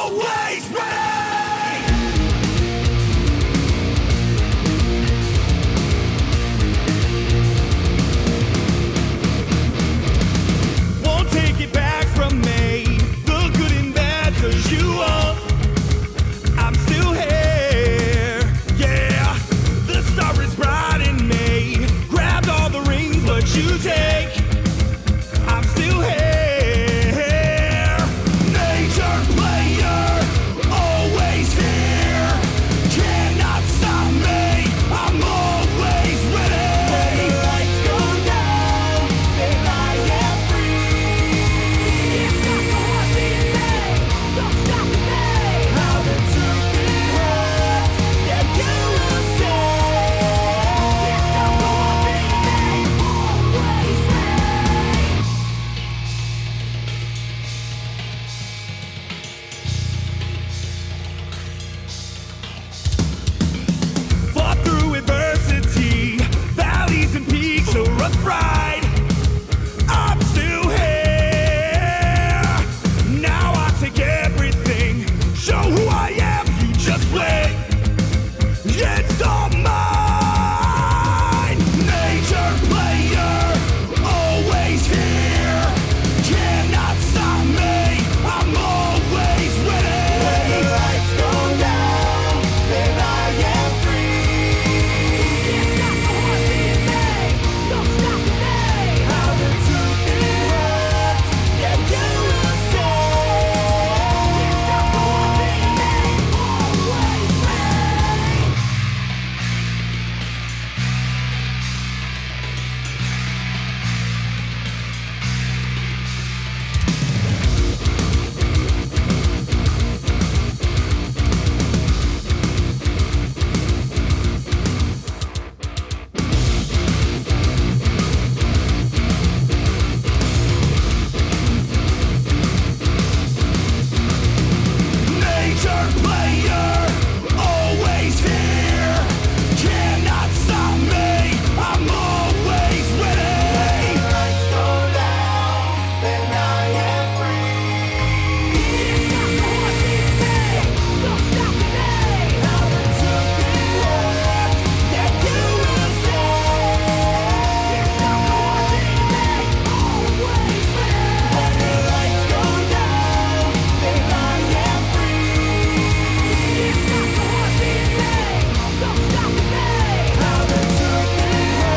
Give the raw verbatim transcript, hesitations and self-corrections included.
always ready. Won't take it back from me, the good and bad, 'cause you are, I'm still here. Yeah, the star is bright in me. Grabbed all the rings, but you take